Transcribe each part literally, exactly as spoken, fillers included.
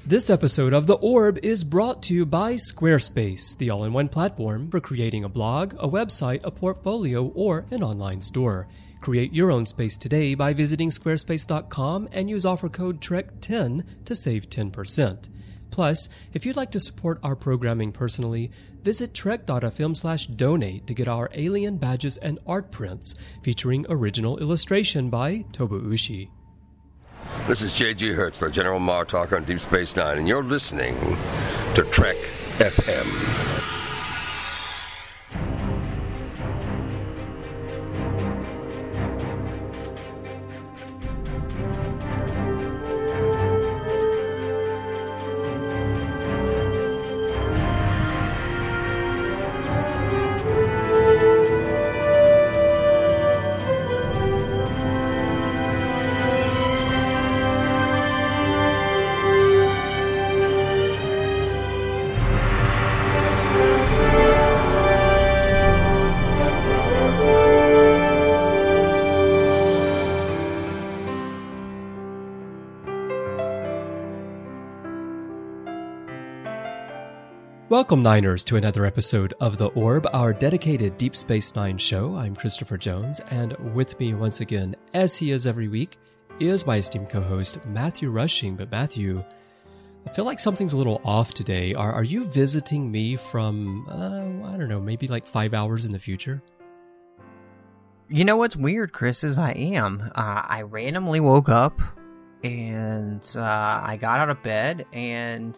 This episode of The Orb is brought to you by Squarespace, the all-in-one platform for creating a blog, a website, a portfolio, or an online store. Create your own space today by visiting squarespace dot com and use offer code trek ten to save ten percent. Plus, if you'd like to support our programming personally, visit trek dot f m slash donate to get our alien badges and art prints featuring original illustration by Tobu Ushi. This is J G Hertzler, General Martok on Deep Space Nine, and you're listening to Trek F M. Welcome, Niners, to another episode of The Orb, our dedicated Deep Space Nine show. I'm Christopher Jones, and with me once again, as he is every week, is my esteemed co-host, Matthew Rushing. But Matthew, I feel like something's a little off today. Are, are you visiting me from, uh, I don't know, maybe like five hours in the future? You know what's weird, Chris, is I am. Uh, I randomly woke up, and uh, I got out of bed, and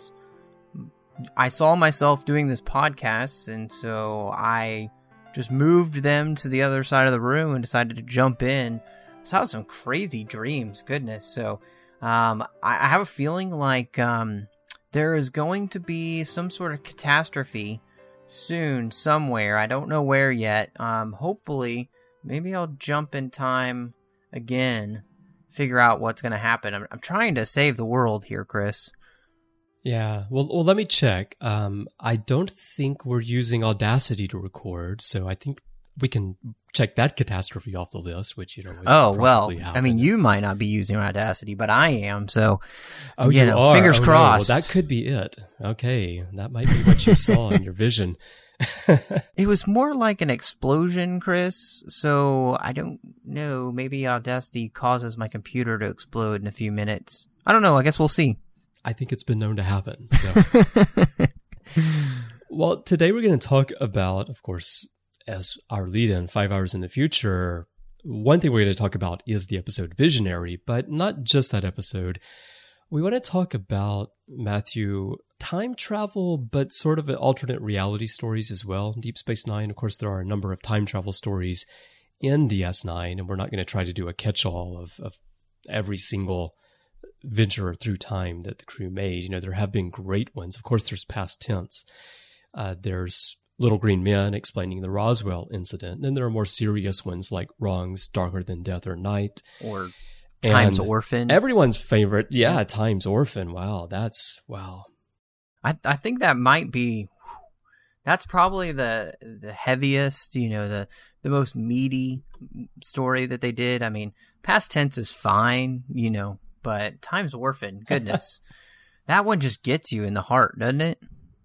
I saw myself doing this podcast, and so I just moved them to the other side of the room and decided to jump in. So I had some crazy dreams, goodness. So um, I, I have a feeling like um, there is going to be some sort of catastrophe soon, somewhere. I don't know where yet. Um, hopefully, maybe I'll jump in time again, figure out what's going to happen. I'm, I'm trying to save the world here, Chris. Yeah, well, well, let me check. Um, I don't think we're using Audacity to record, so I think we can check that catastrophe off the list, which, you know, oh, well, happen. I mean, you might not be using Audacity, but I am, so, oh, you, you know, are? fingers oh, crossed. No. Well, that could be it. Okay, that might be what you saw in your vision. It was more like an explosion, Chris, so I don't know, maybe Audacity causes my computer to explode in a few minutes. I don't know, I guess we'll see. I think it's been known to happen. So, well, today we're going to talk about, of course, as our lead-in, Five Hours in the Future. One thing we're going to talk about is the episode Visionary, but not just that episode. We want to talk about, Matthew, time travel, but sort of alternate reality stories as well. Deep Space Nine, of course, there are a number of time travel stories in D S nine, and we're not going to try to do a catch-all of, of every single venture through time that the crew made. You know, there have been great ones. Of course, there's past tense. Uh, there's Little Green Men explaining the Roswell incident. And then there are more serious ones like Wrongs, Darker Than Death or Night. Or Time's and Orphan. Everyone's favorite. Yeah, Time's Orphan. Wow, that's, wow. I I think that might be, that's probably the the heaviest, you know, the, the most meaty story that they did. I mean, past tense is fine, you know, but Time's Orphan, goodness, that one just gets you in the heart, doesn't it?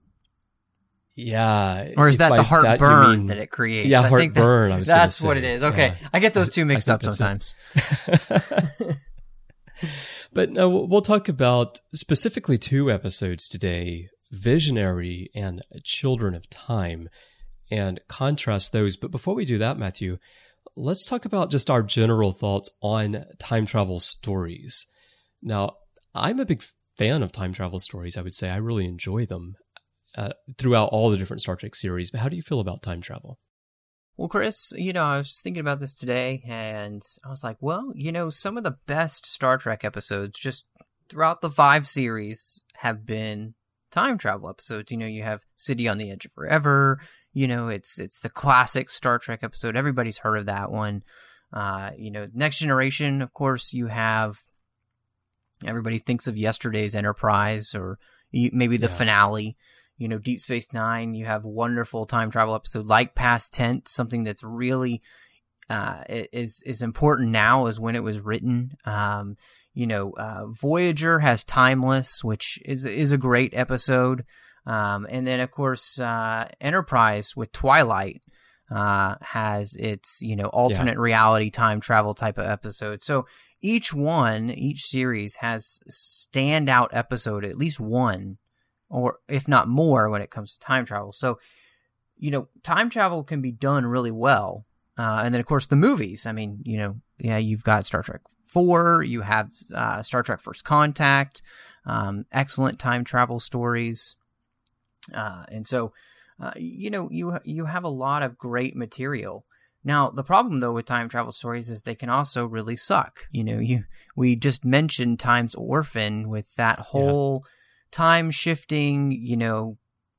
Yeah. Or is that the heartburn that, that it creates? Yeah, I think heartburn. that, I was that's say. what it is. Okay, yeah. I get those two mixed up sometimes. But no, we'll talk about specifically two episodes today, Visionary and Children of Time, and contrast those. But before we do that, Matthew, let's talk about just our general thoughts on time travel stories. Now, I'm a big fan of time travel stories, I would say. I really enjoy them uh, throughout all the different Star Trek series. But how do you feel about time travel? Well, Chris, you know, I was just thinking about this today, and I was like, well, you know, some of the best Star Trek episodes just throughout the five series have been time travel episodes. You know, you have City on the Edge of Forever. You know, it's it's the classic Star Trek episode. Everybody's heard of that one. Uh, you know, Next Generation, of course, you have, everybody thinks of yesterday's Enterprise, or maybe the yeah. finale. You know, Deep Space Nine, you have a wonderful time travel episode like Past Tense, something that's really uh, is is important now as when it was written. Um, you know, uh, Voyager has Timeless, which is is a great episode. Um, and then, of course, uh, Enterprise with Twilight uh, has its, you know, alternate yeah. reality time travel type of episode. So each one, each series has standout episode, at least one, or if not more when it comes to time travel. So, you know, time travel can be done really well. Uh, and then, of course, the movies. I mean, you know, yeah, you've got Star Trek four, you have uh, Star Trek First Contact, um, excellent time travel stories. Uh, and so, uh, you know, you you have a lot of great material. Now, the problem, though, with time travel stories is they can also really suck. You know, you we just mentioned Time's Orphan with that whole yeah. time-shifting, you know,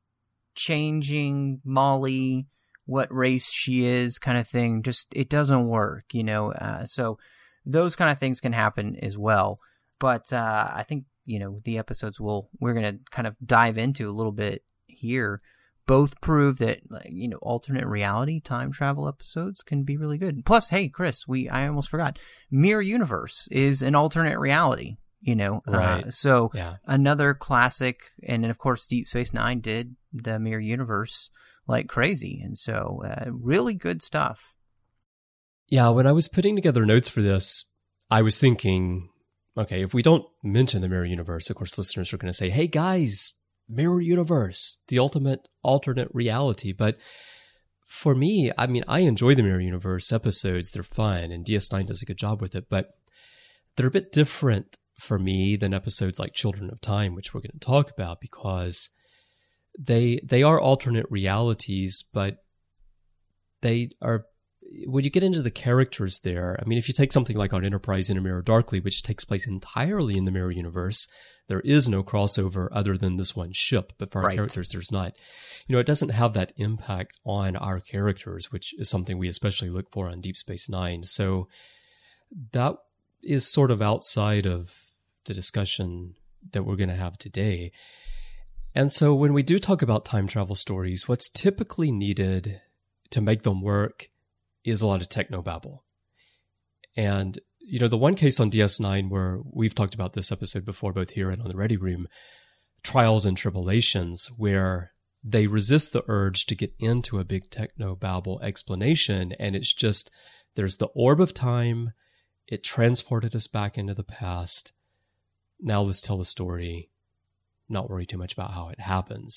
changing Molly, what race she is kind of thing. Just, it doesn't work, you know. Uh, so those kind of things can happen as well. But uh, I think, you know, the episodes we'll, we're going to kind of dive into a little bit here both prove that, you know, alternate reality time travel episodes can be really good. Plus, hey, Chris, we I almost forgot. Mirror Universe is an alternate reality, you know. Right. Uh, so yeah. another classic, and then, of course, Deep Space Nine did the Mirror Universe like crazy. And so uh, really good stuff. Yeah, when I was putting together notes for this, I was thinking, okay, if we don't mention the Mirror Universe, of course, listeners are going to say, hey, guys, Mirror Universe, the ultimate alternate reality. But for me, I mean, I enjoy the Mirror Universe episodes. They're fun, and D S nine does a good job with it. But they're a bit different for me than episodes like Children of Time, which we're going to talk about, because they they are alternate realities, but they are, when you get into the characters there, I mean, if you take something like on Enterprise in a Mirror Darkly, which takes place entirely in the Mirror Universe, there is no crossover other than this one ship, but for our right. characters, there's not. You know, it doesn't have that impact on our characters, which is something we especially look for on Deep Space Nine. So that is sort of outside of the discussion that we're going to have today. And so when we do talk about time travel stories, what's typically needed to make them work is a lot of technobabble. And, you know, the one case on D S nine where we've talked about this episode before, both here and on the Ready Room, Trials and Tribulations, where they resist the urge to get into a big technobabble explanation. And it's just, there's the orb of time. It transported us back into the past. Now let's tell the story. Not worry too much about how it happens.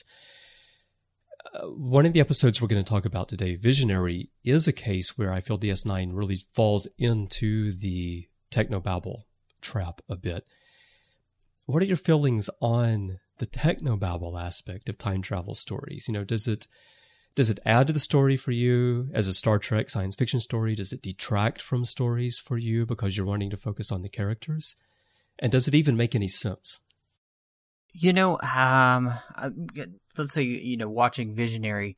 Uh, one of the episodes we're going to talk about today, Visionary, is a case where I feel D S nine really falls into the technobabble trap a bit. What are your feelings on the technobabble aspect of time travel stories? You know, does it does it add to the story for you as a Star Trek science fiction story? Does it detract from stories for you because you're wanting to focus on the characters? And does it even make any sense? You know, um, let's say, you know, watching Visionary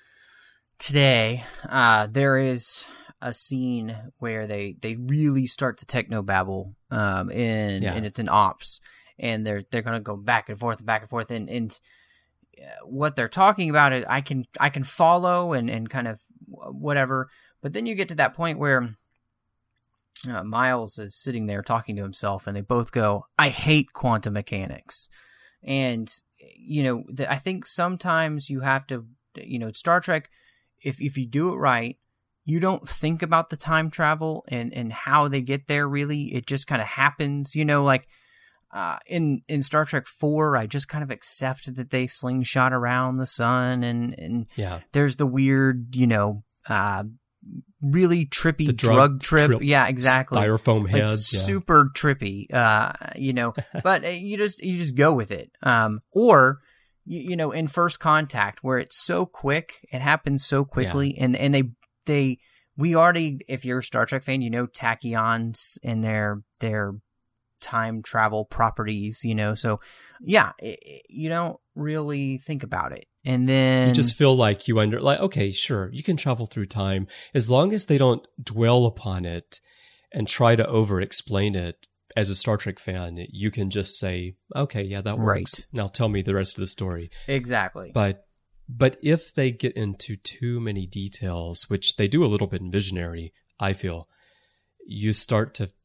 today, uh, there is a scene where they, they really start to technobabble, um, and, yeah. and it's in ops, and they're, they're going to go back and forth and back and forth. And, and what they're talking about, it, I can, I can follow and, and kind of whatever. But then you get to that point where uh, Miles is sitting there talking to himself, and they both go, I hate quantum mechanics. And, you know, the, I think sometimes you have to, you know, Star Trek, if if you do it right, you don't think about the time travel and, and how they get there, really. It just kind of happens, you know, like uh, in, in Star Trek four, I just kind of accept that they slingshot around the sun, and, and yeah. there's the weird, you know, uh, really trippy the drug, drug trip. trip, Yeah, exactly. Styrofoam like heads. Yeah. Super trippy, uh, you know, but you just, you just go with it. Um, or, you, you know, in First Contact, where it's so quick, it happens so quickly, yeah. and, and they, they, we already, if you're a Star Trek fan, you know, tachyons and their, their time travel properties, you know, so yeah, it, it, you don't really think about it. And then you just feel like you under, like, okay, sure, you can travel through time as long as they don't dwell upon it and try to over explain it. As a Star Trek fan, you can just say, okay, yeah, that works. Right. Now tell me the rest of the story. Exactly. But, but if they get into too many details, which they do a little bit in Visionary, I feel, you start to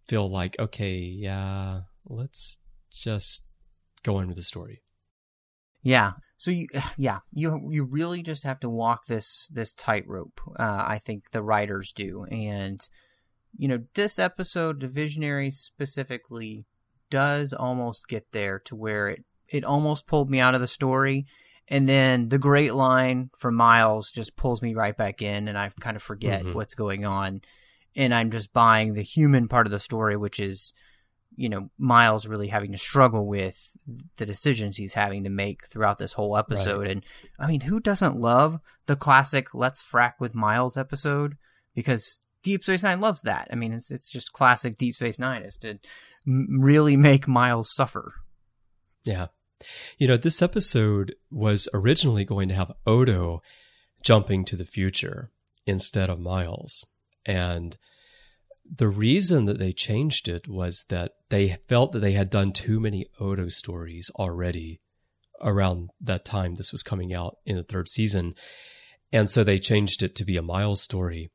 feel like, okay, yeah, let's just go on with the story. Yeah. So you, yeah, you you really just have to walk this this tightrope. Uh, I think the writers do, and you know, this episode, The Visionary specifically, does almost get there to where it it almost pulled me out of the story, and then the great line from Miles just pulls me right back in, and I kind of forget mm-hmm. what's going on, and I'm just buying the human part of the story, which is, you know, Miles really having to struggle with the decisions he's having to make throughout this whole episode. Right. And I mean, who doesn't love the classic Let's Frack with Miles episode? Because Deep Space Nine loves that. I mean, it's it's just classic Deep Space Nine, is to m- really make Miles suffer. Yeah. You know, this episode was originally going to have Odo jumping to the future instead of Miles. And the reason that they changed it was that they felt that they had done too many Odo stories already around that time this was coming out in the third season. And so they changed it to be a Miles story.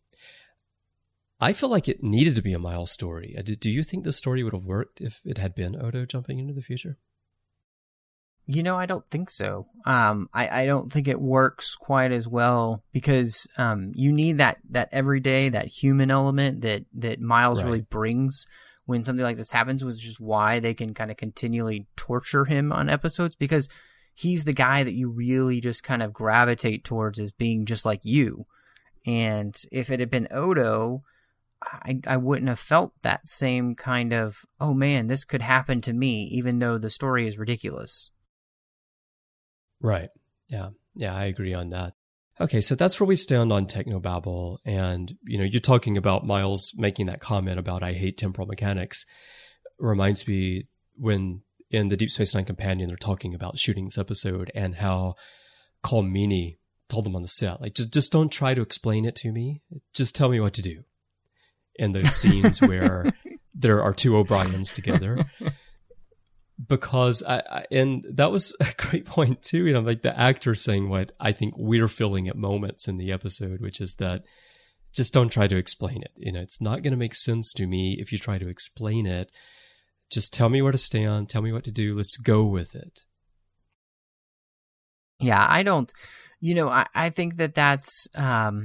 I feel like it needed to be a Miles story. Do you think the story would have worked if it had been Odo jumping into the future? You know, I don't think so. Um, I, I don't think it works quite as well because um, you need that, that everyday, that human element that, that Miles right. really brings when something like this happens, which is why they can kind of continually torture him on episodes, because he's the guy that you really just kind of gravitate towards as being just like you. And if it had been Odo, I, I wouldn't have felt that same kind of, oh man, this could happen to me, even though the story is ridiculous. Right. Yeah. Yeah, I agree on that. Okay, so that's where we stand on Technobabble. And, you know, you're talking about Miles making that comment about I hate temporal mechanics. Reminds me when in the Deep Space Nine Companion, they're talking about shooting this episode and how Colm Meaney told them on the set, like, just, just don't try to explain it to me. Just tell me what to do. In those scenes where there are two O'Briens together. Because I, I, and that was a great point too, you know, like the actor saying what I think we're feeling at moments in the episode, which is that just don't try to explain it. You know, it's not going to make sense to me if you try to explain it. Just tell me where to stand, tell me what to do. Let's go with it. Yeah, I don't, you know, I, I think that that's, um,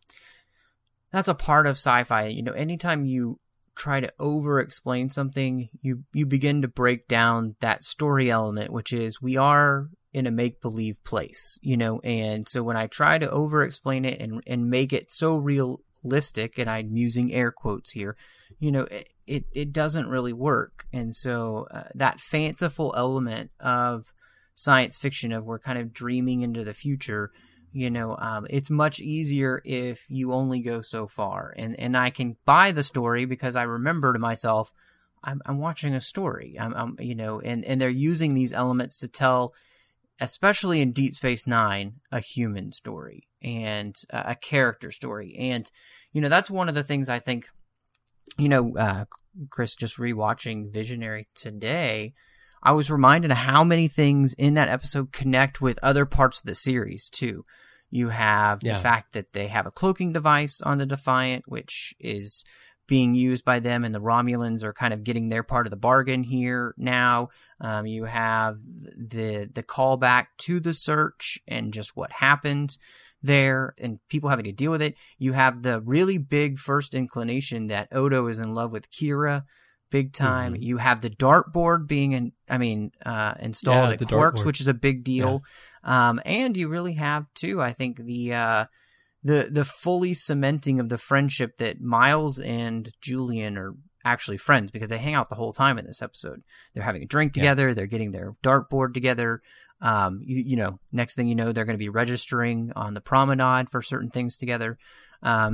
that's a part of sci-fi. You know, anytime you try to over-explain something, you you begin to break down that story element, which is we are in a make-believe place, you know, and so when I try to over-explain it and, and make it so realistic, and I'm using air quotes here, you know, it, it, it doesn't really work. And so uh, that fanciful element of science fiction of we're kind of dreaming into the future, you know, um, it's much easier if you only go so far. And, and I can buy the story because I remember to myself, I'm, I'm watching a story. I'm, I'm, you know, and, and they're using these elements to tell, especially in Deep Space Nine, a human story and a character story. And, you know, that's one of the things I think, you know, uh, Chris, just rewatching Visionary today, I was reminded of how many things in that episode connect with other parts of the series, too. You have yeah. the fact that they have a cloaking device on the Defiant, which is being used by them, and the Romulans are kind of getting their part of the bargain here now. Um, you have the the callback to the search and just what happened there, and people having to deal with it. You have the really big first inclination that Odo is in love with Kira, big time. Mm-hmm. You have the dartboard being in, I mean, uh, installed yeah, at Quarks, which is a big deal. Yeah. Um, and you really have too, I think, the, uh, the, the fully cementing of the friendship that Miles and Julian are actually friends, because they hang out the whole time in this episode. They're having a drink together. Yeah. They're getting their dartboard together. Um, you, you know, next thing you know, they're going to be registering on the promenade for certain things together. Um,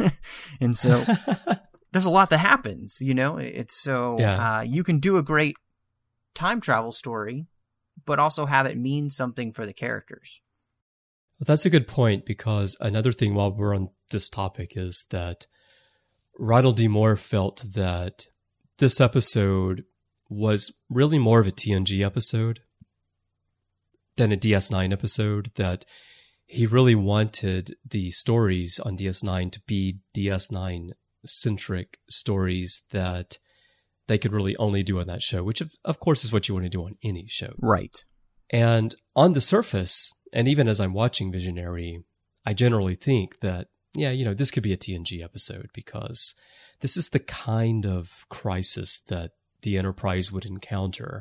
and so there's a lot that happens, you know, it's so, yeah. uh, you can do a great time travel story, but also have it mean something for the characters. Well, that's a good point, because another thing while we're on this topic is that Ronald D. Moore felt that this episode was really more of a T N G episode than a D S nine episode, that he really wanted the stories on D S nine to be D S nine centric stories that they could really only do on that show, which of, of course is what you want to do on any show. Right. And on the surface, and even as I'm watching Visionary, I generally think that, yeah, you know, this could be a T N G episode because this is the kind of crisis that the Enterprise would encounter.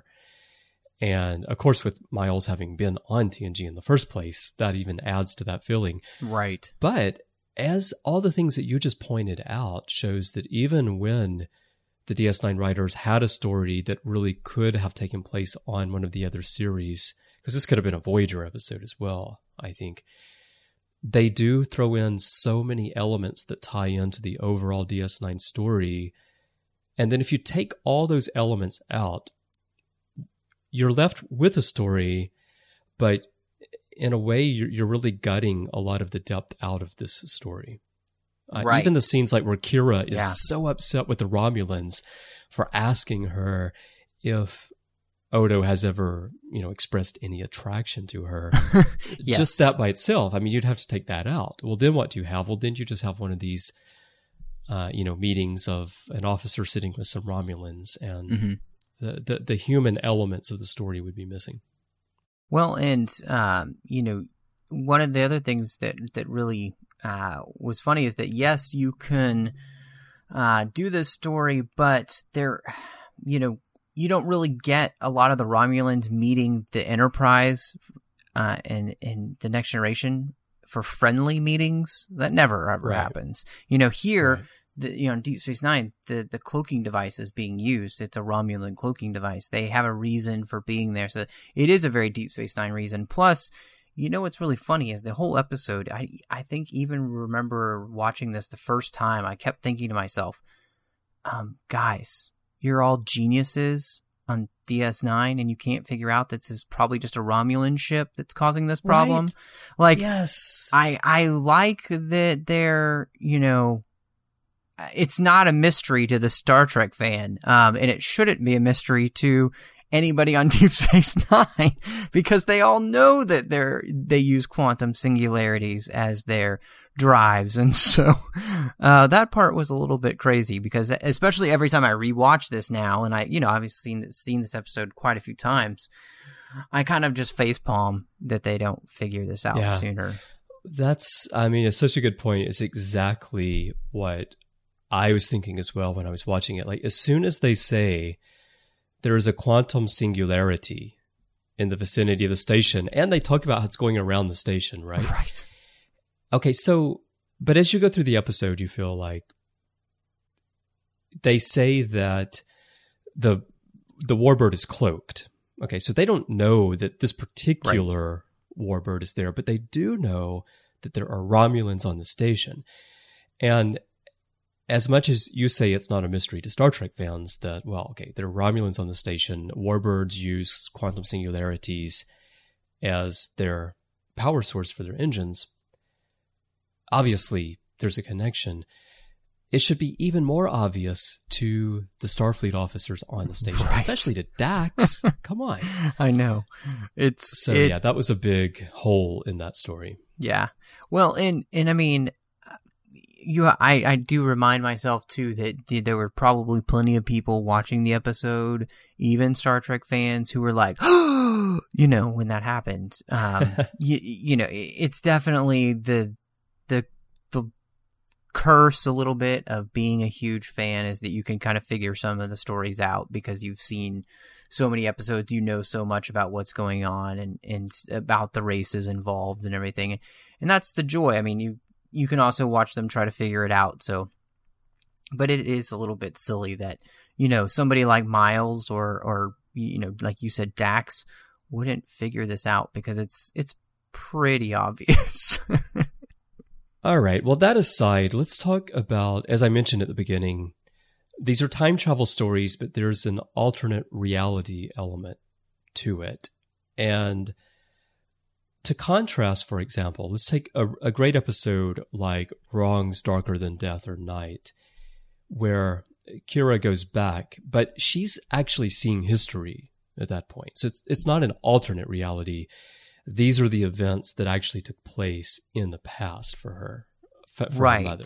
And of course, with Miles having been on T N G in the first place, that even adds to that feeling. Right. But as all the things that you just pointed out shows that even when the D S nine writers had a story that really could have taken place on one of the other series, because this could have been a Voyager episode as well, I think, they do throw in so many elements that tie into the overall D S nine story. And then if you take all those elements out, you're left with a story, but in a way, you're, you're really gutting a lot of the depth out of this story. Uh, right. Even the scenes like where Kira is Yeah. so upset with the Romulans for asking her if Odo has ever, you know, expressed any attraction to her. Yes. Just that by itself, I mean, you'd have to take that out. Well, then what do you have? Well, then you just have one of these, uh, you know, meetings of an officer sitting with some Romulans, and Mm-hmm. the, the the human elements of the story would be missing. Well, and, um, you know, one of the other things that, that really uh, was funny is that, yes, you can uh, do this story, but there, you know, you don't really get a lot of the Romulans meeting the Enterprise uh, and, and the Next Generation for friendly meetings. That never ever Right. happens. You know, here, Right. the, you know, in Deep Space Nine, the, the cloaking device is being used. It's a Romulan cloaking device. They have a reason for being there. So it is a very Deep Space Nine reason. Plus, you know what's really funny is the whole episode, I I think even remember watching this the first time, I kept thinking to myself, um, guys, you're all geniuses on D S nine and you can't figure out that this is probably just a Romulan ship that's causing this problem. Right. Like, Yes. I I like that they're, you know, it's not a mystery to the Star Trek fan, um, and it shouldn't be a mystery to anybody on Deep Space Nine because they all know that they're they use quantum singularities as their drives, and so uh, that part was a little bit crazy because especially every time I rewatch this now, and I you know I've seen this, seen this episode quite a few times, I kind of just facepalm that they don't figure this out Yeah. sooner. That's, I mean, it's such a good point. It's exactly what I was thinking as well when I was watching it. Like, as soon as they say there is a quantum singularity in the vicinity of the station, and they talk about how it's going around the station, right? Right. Okay, so, but as you go through the episode, you feel like they say that the the warbird is cloaked. Okay, so they don't know that this particular warbird is there, but they do know that there are Romulans on the station. And as much as you say it's not a mystery to Star Trek fans that, well, okay, there are Romulans on the station, warbirds use quantum singularities as their power source for their engines, obviously there's a connection. It should be even more obvious to the Starfleet officers on the station, Right. especially to Dax. Come on. I know. It's So it- yeah, that was a big hole in that story. Yeah. Well, and and I mean, you, I, I do remind myself too that there were probably plenty of people watching the episode, even Star Trek fans, who were like, you know, when that happened. Um, you, you know, it's definitely the the the curse a little bit of being a huge fan is that you can kind of figure some of the stories out because you've seen so many episodes, you know so much about what's going on and, and about the races involved and everything. And that's the joy. I mean, you, you can also watch them try to figure it out. So, but it is a little bit silly that, you know, somebody like Miles or, or, you know, like you said, Dax wouldn't figure this out because it's, it's pretty obvious. All right. Well, that aside, let's talk about, as I mentioned at the beginning, these are time travel stories, but there's an alternate reality element to it. And to contrast, for example, let's take a, a great episode like Wrong's Darker Than Death or Night, where Kira goes back, but she's actually seeing history at that point. So it's it's not an alternate reality. These are the events that actually took place in the past for her, for right. her mother.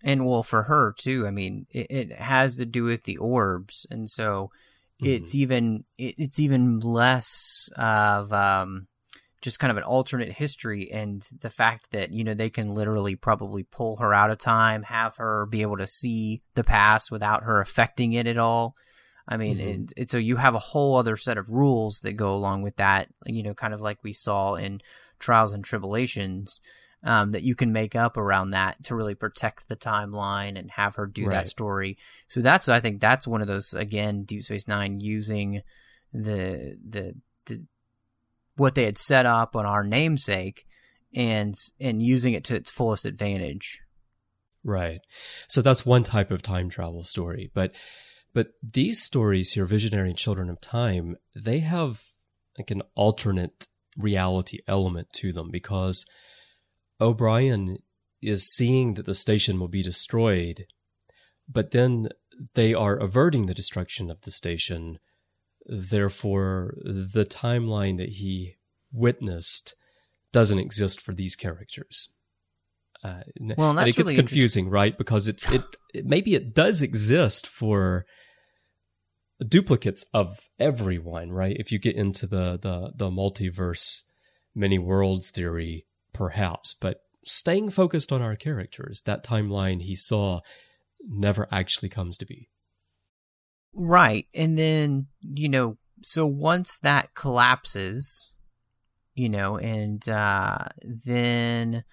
And well, for her too, I mean, it, it has to do with the orbs. And so it's mm-hmm. even, it, it's even less of, um, just kind of an alternate history, and the fact that, you know, they can literally probably pull her out of time, have her be able to see the past without her affecting it at all. I mean, mm-hmm. and, and so you have a whole other set of rules that go along with that, you know, kind of like we saw in Trials and Tribulations, um, that you can make up around that to really protect the timeline and have her do right. that story. So that's, I think that's one of those, again, Deep Space Nine using the, the, the, what they had set up on our namesake and and using it to its fullest advantage. Right. So that's one type of time travel story. But but these stories here, Visionary and Children of Time, they have like an alternate reality element to them, because O'Brien is seeing that the station will be destroyed, but then they are averting the destruction of the station. Therefore, the timeline that he witnessed doesn't exist for these characters. Uh, well, and, and it gets really confusing, right? Because it, it, it maybe it does exist for duplicates of everyone, right? If you get into the the, the multiverse, many worlds theory, perhaps. But staying focused on our characters, that timeline he saw never actually comes to be. Right. And then, you know, so once that collapses, you know, and uh, then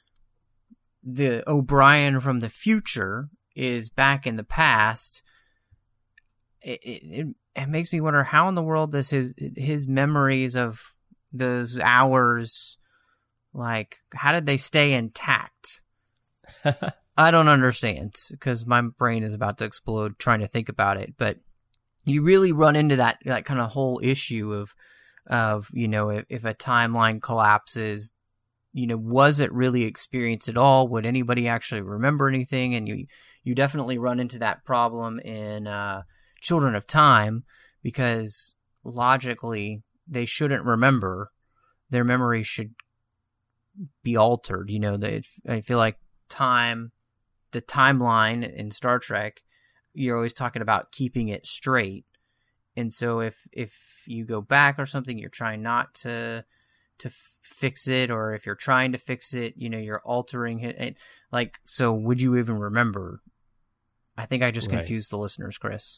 the O'Brien from the future is back in the past, it, it, it makes me wonder how in the world does his, his memories of those hours, like, how did they stay intact? I don't understand, because my brain is about to explode trying to think about it. But you really run into that, that kind of whole issue of, of you know, if, if a timeline collapses, you know, was it really experienced at all? Would anybody actually remember anything? And you you definitely run into that problem in uh, Children of Time, because logically they shouldn't remember. Their memory should be altered. You know, they, I feel like time... the timeline in Star Trek, you're always talking about keeping it straight. And so if if you go back or something, you're trying not to to f- fix it, or if you're trying to fix it, you know, you're altering it. And, like, so would you even remember? I think I just right. confused the listeners, Chris.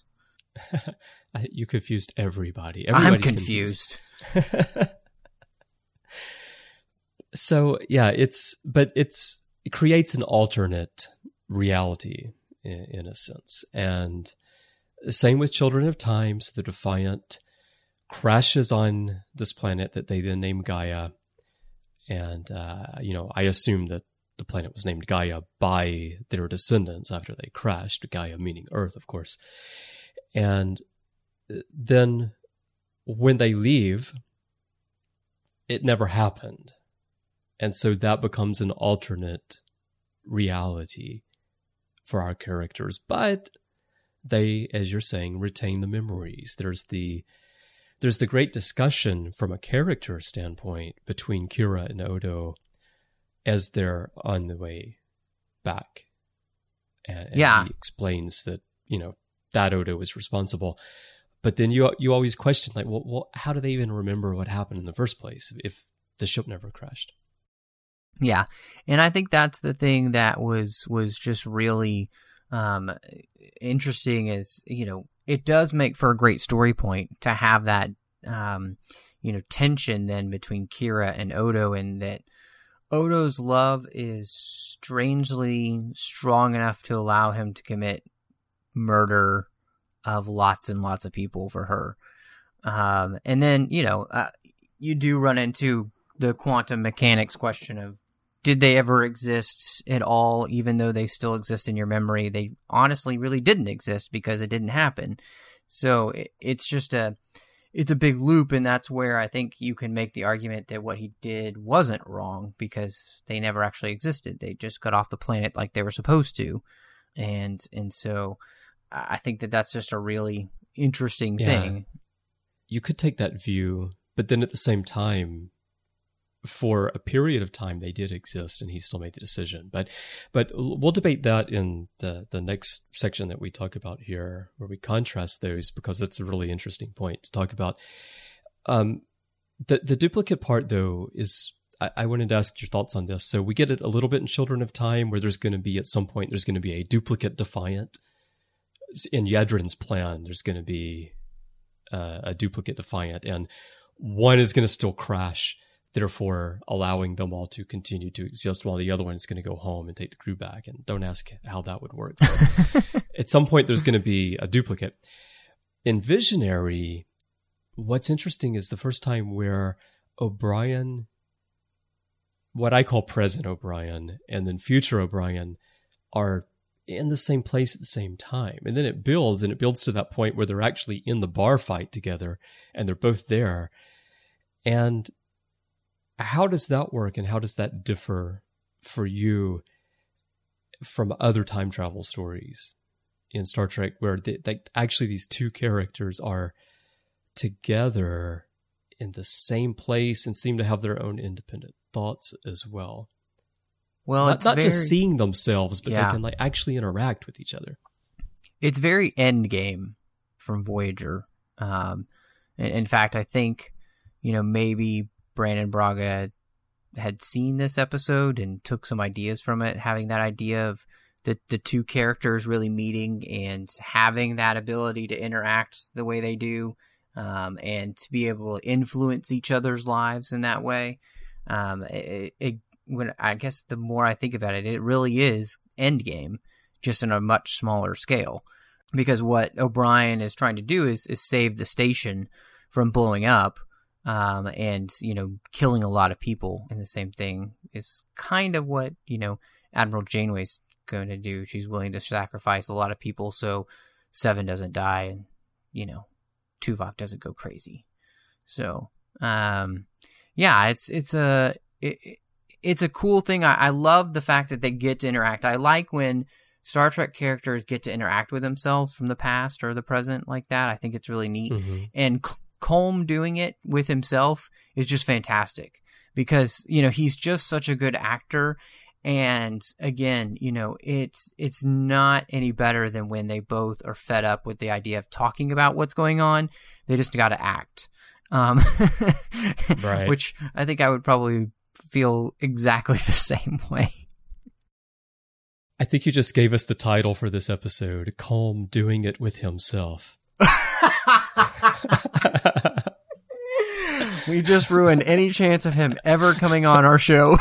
You confused everybody. Everybody's I'm confused. confused. So, yeah, it's, but it's, it creates an alternate reality in, in a sense. And same with Children of Time. So the Defiant crashes on this planet that they then name Gaia. And, uh, you know, I assume that the planet was named Gaia by their descendants after they crashed, Gaia meaning Earth, of course. And then when they leave, it never happened. And so that becomes an alternate reality for our characters. But they, as you're saying, retain the memories. There's the there's the great discussion from a character standpoint between Kira and Odo as they're on the way back. And, and yeah. he explains that, you know, that Odo is responsible. But then you you always question, like, well, well, how do they even remember what happened in the first place if the ship never crashed? Yeah, and I think that's the thing that was was just really um, interesting is, you know, it does make for a great story point to have that, um, you know, tension then between Kira and Odo, and that Odo's love is strangely strong enough to allow him to commit murder of lots and lots of people for her. Um, and then, you know, uh, you do run into the quantum mechanics question of, did they ever exist at all, even though they still exist in your memory? They honestly really didn't exist because it didn't happen. So it, it's just a, it's a big loop, and that's where I think you can make the argument that what he did wasn't wrong, because they never actually existed. They just got off the planet like they were supposed to. And, and so I think that that's just a really interesting yeah. thing. You could take that view, but then at the same time, for a period of time they did exist, and he still made the decision. But but we'll debate that in the the next section that we talk about here, where we contrast those, because that's a really interesting point to talk about. Um, the the duplicate part, though, is I, I wanted to ask your thoughts on this. So we get it a little bit in Children of Time, where there's going to be at some point there's going to be a duplicate Defiant. In Yadrin's plan, there's going to be uh, a duplicate Defiant, and one is going to still crash, therefore allowing them all to continue to exist, while the other one is going to go home and take the crew back. And don't ask how that would work. At some point, there's going to be a duplicate. In Visionary, what's interesting is the first time where O'Brien, what I call present O'Brien, and then future O'Brien are in the same place at the same time. And then it builds, and it builds to that point where they're actually in the bar fight together, and they're both there. And how does that work, and how does that differ for you from other time travel stories in Star Trek, where they, they, actually these two characters are together in the same place and seem to have their own independent thoughts as well? Well, not, it's not very, just seeing themselves, but yeah. they can like actually interact with each other. It's very Endgame from Voyager. Um, in, in fact, I think, you know, maybe Brandon Braga had seen this episode and took some ideas from it, having that idea of the, the two characters really meeting and having that ability to interact the way they do, um, and to be able to influence each other's lives in that way. Um, it, it when I guess the more I think about it, it really is Endgame, just on a much smaller scale. Because what O'Brien is trying to do is, is save the station from blowing up, um, and, you know, killing a lot of people. And the same thing is kind of what, you know, Admiral Janeway's going to do. She's willing to sacrifice a lot of people so Seven doesn't die and, you know, Tuvok doesn't go crazy. So, um, yeah, it's, it's a, it, it's a cool thing. I, I love the fact that they get to interact. I like when Star Trek characters get to interact with themselves from the past or the present like that. I think it's really neat. Mm-hmm. And C- Colm doing it with himself is just fantastic because, you know, he's just such a good actor. And again, you know, it's it's not any better than when they both are fed up with the idea of talking about what's going on. They just got to act. Um, right. Which I think I would probably feel exactly the same way. I think you just gave us the title for this episode, Colm Doing It With Himself. We just ruined any chance of him ever coming on our show.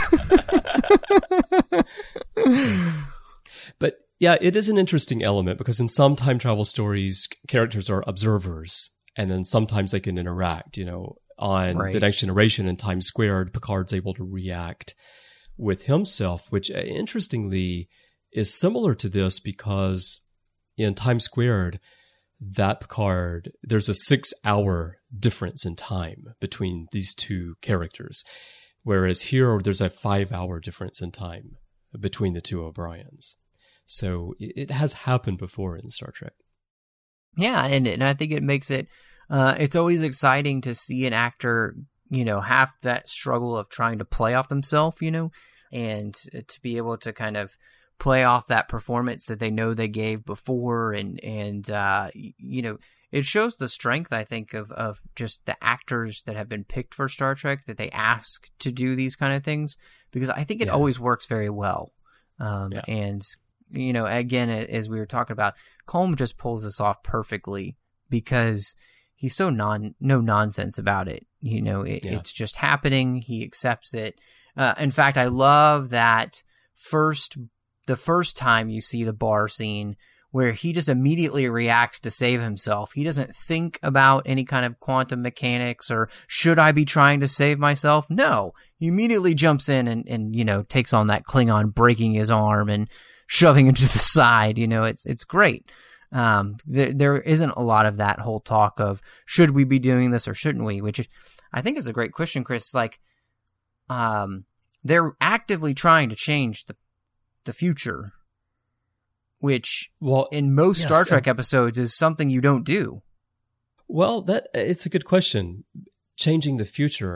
But yeah, it is an interesting element because in some time travel stories, characters are observers, and then sometimes they can interact, you know. On right. The Next Generation and Time Squared, Picard's able to react with himself, which interestingly is similar to this because in Time Squared, that Picard, there's a six hour difference in time between these two characters. Whereas here, there's a five hour difference in time between the two O'Briens. So it has happened before in Star Trek. Yeah, and, and I think it makes it, uh, it's always exciting to see an actor, you know, have that struggle of trying to play off themselves, you know, and to be able to kind of play off that performance that they know they gave before. And, and uh, you know, it shows the strength, I think, of, of just the actors that have been picked for Star Trek, that they ask to do these kind of things, because I think it yeah. always works very well. Um, yeah. And, you know, again, as we were talking about, Colm just pulls this off perfectly because he's so non no nonsense about it. You know, it, yeah. it's just happening. He accepts it. Uh, in fact, I love that first the first time you see the bar scene where he just immediately reacts to save himself. He doesn't think about any kind of quantum mechanics or should I be trying to save myself? No, he immediately jumps in and, and you know, takes on that Klingon, breaking his arm and shoving him to the side. You know, it's it's great. Um, there, there isn't a lot of that whole talk of should we be doing this or shouldn't we, which I think is a great question, Chris. It's like, um, they're actively trying to change the the future, which well, in most yes, Star Trek uh, episodes is something you don't do. Well, that it's a good question. Changing the future.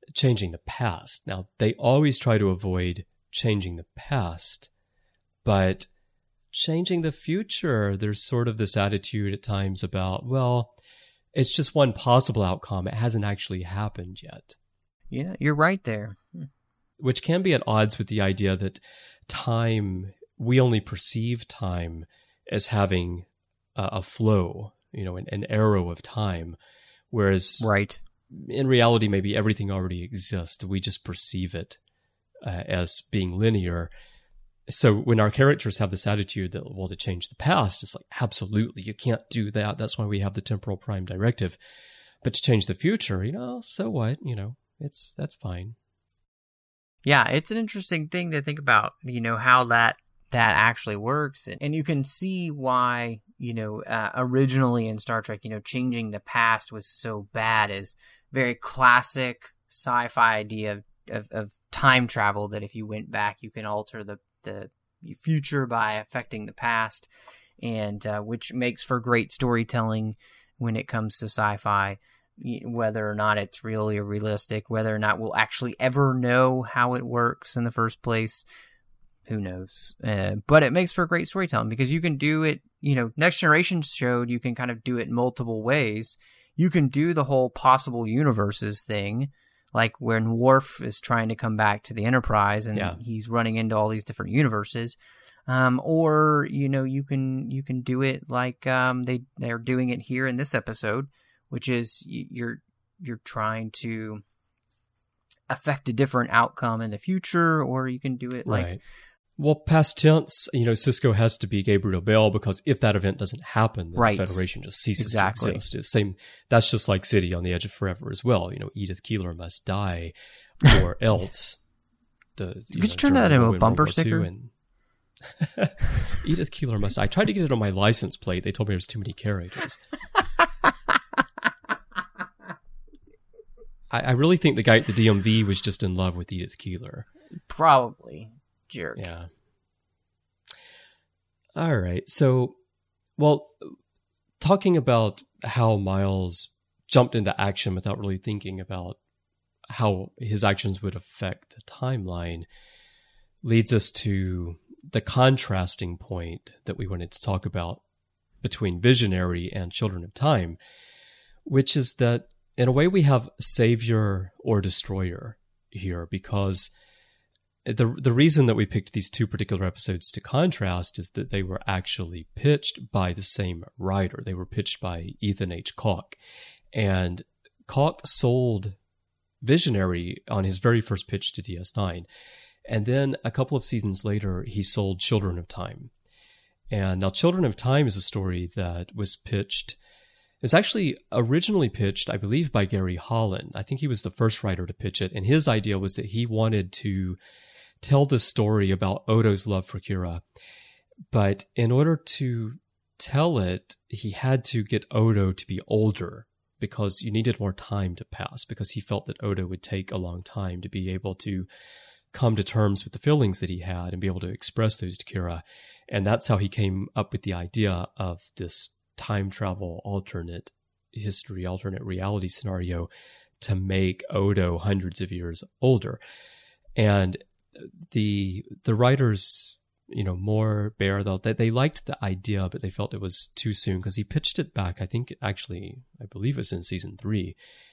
changing the past. Now, they always try to avoid changing the past, but changing the future, there's sort of this attitude at times about, well, it's just one possible outcome. It hasn't actually happened yet. Yeah, you're right there. Which can be at odds with the idea that time, we only perceive time as having a, a flow, you know, an, an arrow of time, whereas right. in reality, maybe everything already exists. We just perceive it uh, as being linear. So when our characters have this attitude that, well, to change the past, it's like, absolutely, you can't do that. That's why we have the temporal prime directive. But to change the future, you know, so what? You know, it's that's fine. Yeah, it's an interesting thing to think about, you know, how that that actually works. And, and you can see why, you know, uh, originally in Star Trek, you know, changing the past was so bad, is very classic sci-fi idea of, of, of time travel, that if you went back, you can alter the the future by affecting the past, and uh, which makes for great storytelling when it comes to sci-fi, whether or not it's really realistic, whether or not we'll actually ever know how it works in the first place, who knows. Uh, but it makes for great storytelling because you can do it, you know, Next Generation showed you can kind of do it multiple ways. You can do the whole possible universes thing, like when Worf is trying to come back to the Enterprise and yeah. he's running into all these different universes. Um, or, you know, you can you can do it like um, they, they're doing it here in this episode, which is you're you're trying to affect a different outcome in the future, or you can do it like... Right. Well, past tense, you know, Sisko has to be Gabriel Bell, because if that event doesn't happen, then right. the Federation just ceases exactly. to exist. It's same. That's just like City on the Edge of Forever as well. You know, Edith Keeler must die, or else. The, you Could know, you turn that into a bumper World War sticker? And Edith Keeler must. I tried to get it on my license plate. They told me there was too many characters. I, I really think the guy at the D M V was just in love with Edith Keeler. Probably. Jerk. Yeah. All right. So, well, talking about how Miles jumped into action without really thinking about how his actions would affect the timeline leads us to the contrasting point that we wanted to talk about between Visionary and Children of Time, which is that in a way we have savior or destroyer here, because The the reason that we picked these two particular episodes to contrast is that they were actually pitched by the same writer. They were pitched by Ethan H. Hawke. And Hawke sold Visionary on his very first pitch to D S nine. And then a couple of seasons later, he sold Children of Time. And now Children of Time is a story that was pitched... It was actually originally pitched, I believe, by Gary Holland. I think he was the first writer to pitch it. And his idea was that he wanted to tell the story about Odo's love for Kira. But in order to tell it, he had to get Odo to be older, because you needed more time to pass, because he felt that Odo would take a long time to be able to come to terms with the feelings that he had and be able to express those to Kira. And that's how he came up with the idea of this time travel alternate history, alternate reality scenario to make Odo hundreds of years older. And the the writers, you know, Moore, Bear, though, they, they liked the idea, but they felt it was too soon, because he pitched it back, I think, actually, I believe it was in season three,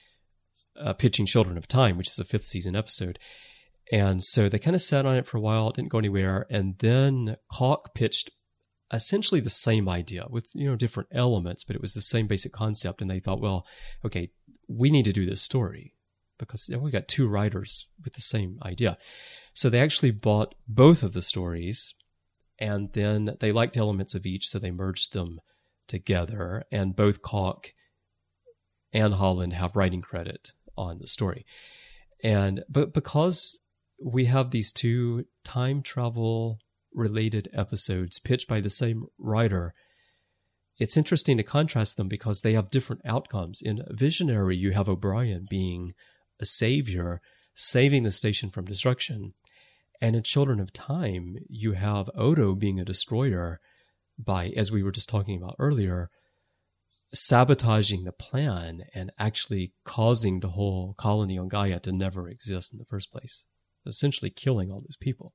uh, pitching Children of Time, which is a fifth season episode. And so they kind of sat on it for a while, it didn't go anywhere, and then Hawke pitched essentially the same idea with, you know, different elements, but it was the same basic concept, and they thought, well, okay, we need to do this story, because we got two writers with the same idea. So they actually bought both of the stories, and then they liked elements of each, so they merged them together, and both Hawke and Holland have writing credit on the story. And but because we have these two time travel related episodes pitched by the same writer, it's interesting to contrast them because they have different outcomes. In Visionary, you have O'Brien being a savior, saving the station from destruction. And in Children of Time, you have Odo being a destroyer by, as we were just talking about earlier, sabotaging the plan and actually causing the whole colony on Gaia to never exist in the first place, essentially killing all those people.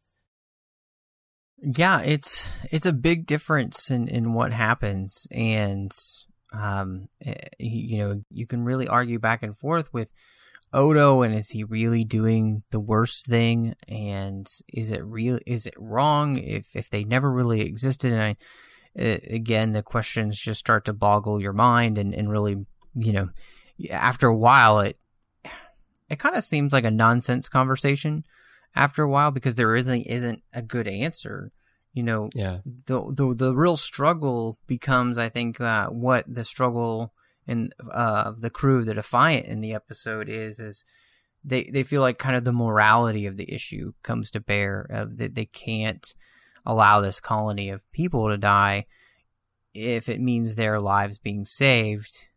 Yeah, it's it's a big difference in, in what happens, and um, you know, you can really argue back and forth with Odo, and is he really doing the worst thing, and is it real? Is it wrong if if they never really existed? And I, again, the questions just start to boggle your mind, and, and really, you know, after a while, it it kind of seems like a nonsense conversation after a while, because there isn't isn't a good answer. You know, yeah. the the the real struggle becomes, I think, uh, what the struggle in uh, of the crew of the Defiant in the episode is is they they feel like kind of the morality of the issue comes to bear, of that they can't allow this colony of people to die if it means their lives being saved.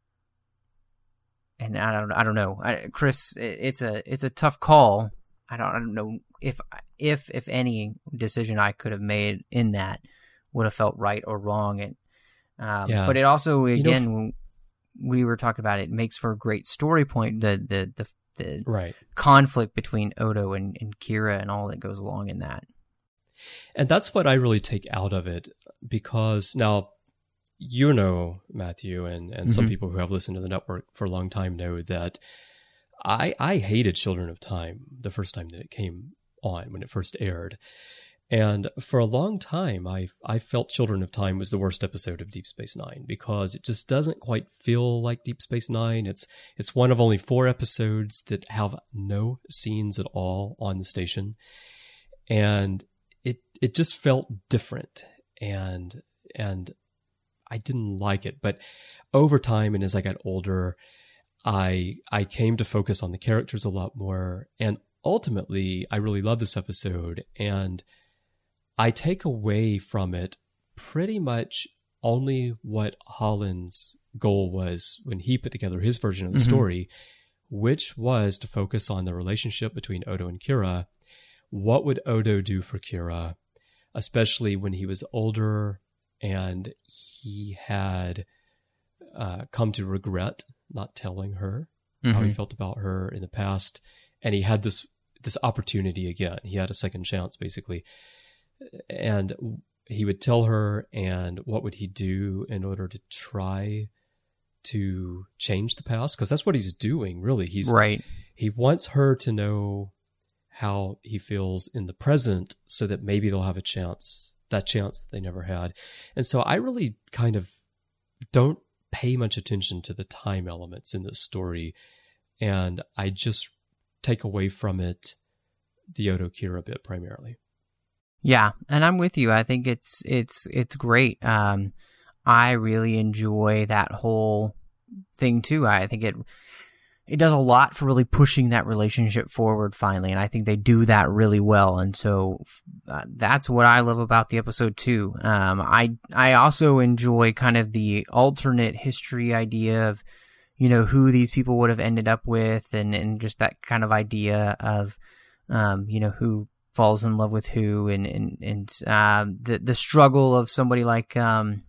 And I don't I don't know, I, Chris, it's a it's a tough call. I don't, I don't know if, if, if any decision I could have made in that would have felt right or wrong. And, um, yeah. But it also, again, you know, when we were talking about it, it makes for a great story point, the, the, the, the right. conflict between Odo and, and Kira and all that goes along in that. And that's what I really take out of it, because now, you know, Matthew, and, and mm-hmm. some people who have listened to the network for a long time know that I, I hated Children of Time the first time that it came on, when it first aired. And for a long time, I I felt Children of Time was the worst episode of Deep Space Nine, because it just doesn't quite feel like Deep Space Nine. It's it's one of only four episodes that have no scenes at all on the station. And it it just felt different. And and I didn't like it. But over time, and as I got older, I I came to focus on the characters a lot more, and ultimately I really love this episode, and I take away from it pretty much only what Holland's goal was when he put together his version of the mm-hmm. story, which was to focus on the relationship between Odo and Kira. What would Odo do for Kira, especially when he was older and he had uh, come to regret not telling her mm-hmm. how he felt about her in the past. And he had this, this opportunity again. He had a second chance, basically. And he would tell her, and what would he do in order to try to change the past? Because that's what he's doing, really. He's right. He wants her to know how he feels in the present, so that maybe they'll have a chance, that chance that they never had. And so I really kind of don't pay much attention to the time elements in this story, and I just take away from it the Odo Kira bit primarily. Yeah, and I'm with you. I think it's it's it's great. Um, I really enjoy that whole thing too. I think it it does a lot for really pushing that relationship forward finally, and I think they do that really well. And so uh, that's what I love about the episode too. Um, I I also enjoy kind of the alternate history idea of, you know, who these people would have ended up with, and and just that kind of idea of, um, you know, who falls in love with who, and and and um, the the struggle of somebody like um,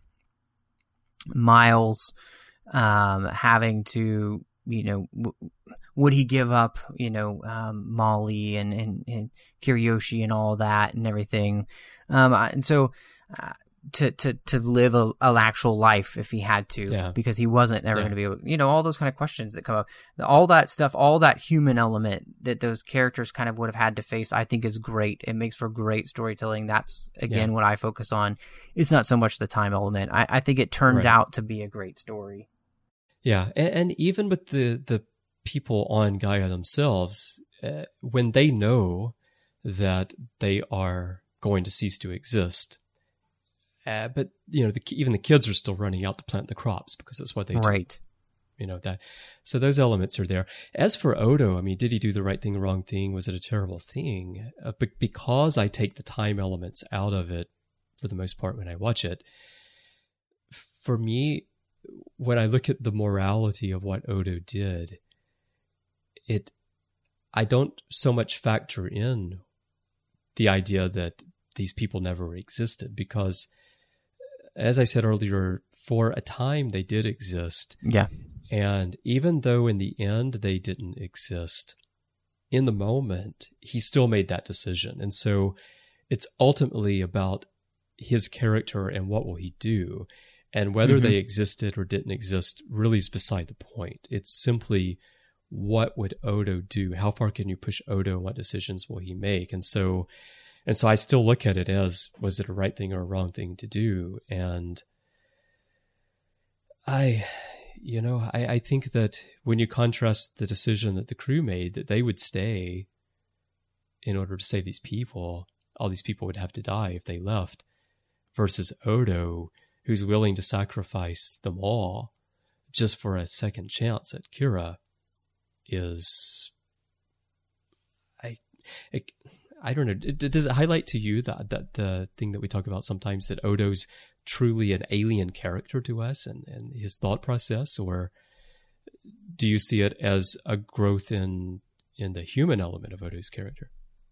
Miles um, having to, you know, w- would he give up, you know, um, Molly and, and, and Kiriyoshi and all that and everything. Um, and so uh, to, to, to live a, an actual life if he had to, yeah. because he wasn't ever yeah. going to be able, you know, all those kind of questions that come up, all that stuff, all that human element that those characters kind of would have had to face, I think is great. It makes for great storytelling. That's, again, yeah. what I focus on. It's not so much the time element. I, I think it turned right. out to be a great story. Yeah, and, and even with the, the people on Gaia themselves, uh, when they know that they are going to cease to exist, uh, but you know, the, even the kids are still running out to plant the crops because that's what they do. Right. You know that. So those elements are there. As for Odo, I mean, did he do the right thing, the wrong thing? Was it a terrible thing? Uh, but because I take the time elements out of it for the most part when I watch it, for me, when I look at the morality of what Odo did, it, I don't so much factor in the idea that these people never existed, because as I said earlier, for a time they did exist. Yeah. And even though in the end they didn't exist, in the moment, he still made that decision. And so it's ultimately about his character and what will he do. And whether mm-hmm. they existed or didn't exist really is beside the point. It's simply, what would Odo do? How far can you push Odo, and what decisions will he make? And so, and so I still look at it as, was it a right thing or a wrong thing to do? And I, you know, I, I think that when you contrast the decision that the crew made, that they would stay in order to save these people, all these people would have to die if they left, versus Odo, who's willing to sacrifice them all just for a second chance at Kira, is, I, I, I don't know. Does it highlight to you that, that the thing that we talk about sometimes, that Odo's truly an alien character to us and, and his thought process? Or do you see it as a growth in, in the human element of Odo's character?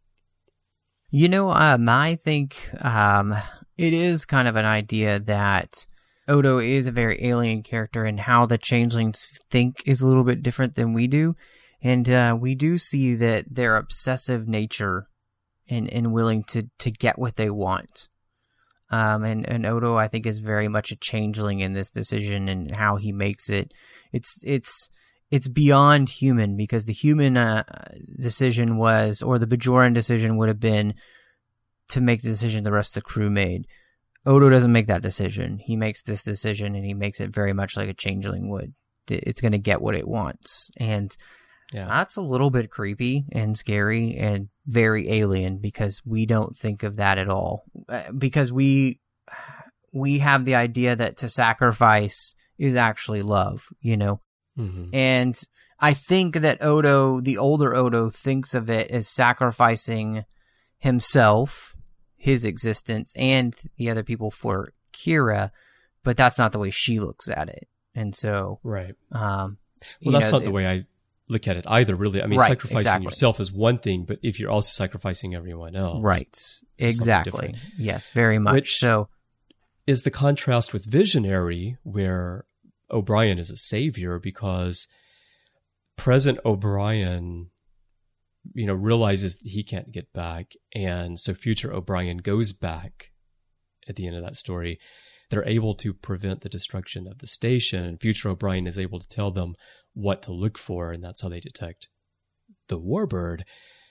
You know, um, I think um, it is kind of an idea that Odo is a very alien character, and how the changelings think is a little bit different than we do. And uh, we do see that their obsessive nature and, and willing to, to get what they want. Um, and, and Odo, I think, is very much a changeling in this decision and how he makes it. It's it's it's beyond human, because the human uh, decision was, or the Bajoran decision would have been to make the decision the rest of the crew made. Odo doesn't make that decision. He makes this decision, and he makes it very much like a changeling would. It's going to get what it wants. And yeah, that's a little bit creepy and scary and very alien, because we don't think of that at all. Because we we have the idea that to sacrifice is actually love, you know? Mm-hmm. And I think that Odo, the older Odo, thinks of it as sacrificing himself, his existence, and the other people for Kira, but that's not the way she looks at it. And so, right. Um, well, that's know, not the way I look at it either, really. I mean, right, sacrificing exactly. yourself is one thing, but if you're also sacrificing everyone else. Right. Exactly. Yes, very much. Which so is the contrast with Visionary, where O'Brien is a savior, because present O'Brien, you know, realizes that he can't get back. And so future O'Brien goes back at the end of that story. They're able to prevent the destruction of the station, and future O'Brien is able to tell them what to look for, and that's how they detect the Warbird.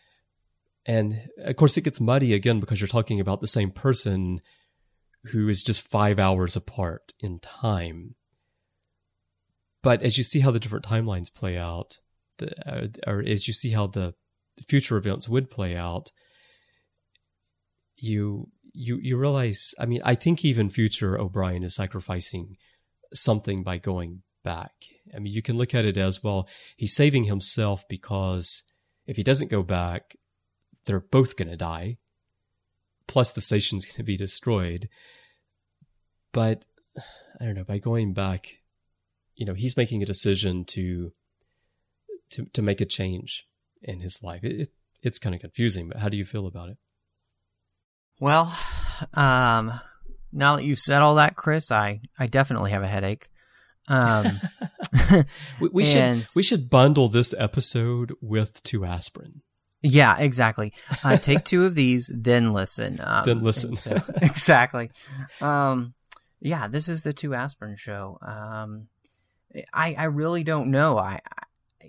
And of course it gets muddy again, because you're talking about the same person who is just five hours apart in time. But as you see how the different timelines play out, the, or as you see how the future events would play out, you you you realize, I mean, I think even future O'Brien is sacrificing something by going back. I mean, you can look at it as, well, he's saving himself, because if he doesn't go back, they're both going to die. Plus the station's going to be destroyed. But I don't know, by going back, you know, he's making a decision to to to make a change in his life. It, it it's kind of confusing, but how do you feel about it? Well, um, now that you've said all that, Chris, I, I definitely have a headache. Um, we, we and, should we should bundle this episode with two aspirin. Yeah, exactly. Uh, take two of these, then listen. Um, then listen. So, exactly. Um, yeah, this is the two aspirin show. Um, I I really don't know. I. I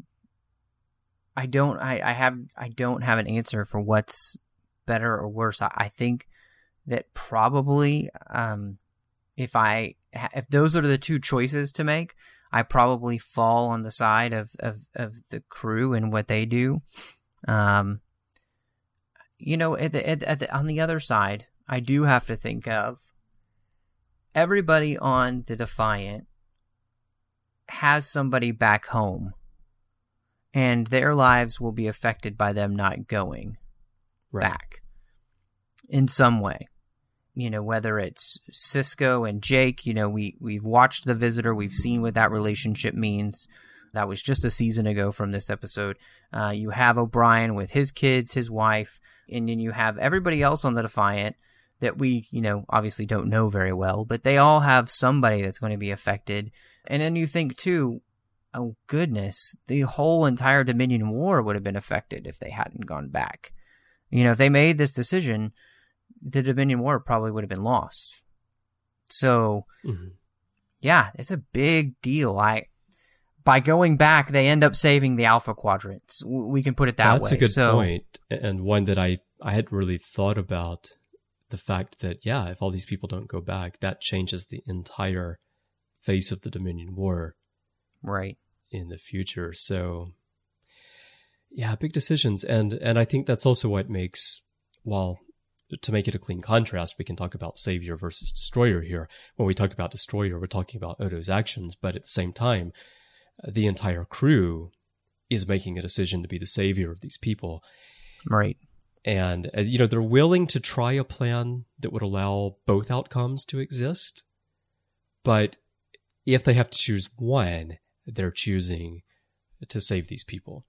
I don't. I, I have. I don't have an answer for what's better or worse. I, I think that probably, um, if I if those are the two choices to make, I probably fall on the side of of, of the crew and what they do. Um, you know, at the, at, at the, on the other side, I do have to think of everybody on the Defiant has somebody back home, and their lives will be affected by them not going right. back in some way. You know, whether it's Sisko and Jake, you know, we, we've watched The Visitor. We've seen what that relationship means. That was just a season ago from this episode. Uh, you have O'Brien with his kids, his wife, and then you have everybody else on the Defiant that we, you know, obviously don't know very well, but they all have somebody that's going to be affected. And then you think too, oh goodness, the whole entire Dominion War would have been affected if they hadn't gone back. You know, if they made this decision, the Dominion War probably would have been lost. So, mm-hmm. yeah, it's a big deal. I, by going back, they end up saving the Alpha Quadrants. We can put it that That's way. That's a good so, point, and one that I, I hadn't really thought about. The fact that, yeah, if all these people don't go back, that changes the entire face of the Dominion War. Right. In the future. So, yeah, big decisions. And, and I think that's also what makes, well, to make it a clean contrast, we can talk about Savior versus Destroyer here. When we talk about Destroyer, we're talking about Odo's actions, but at the same time, the entire crew is making a decision to be the savior of these people. Right. And, uh, you know, they're willing to try a plan that would allow both outcomes to exist. But if they have to choose one, they're choosing to save these people.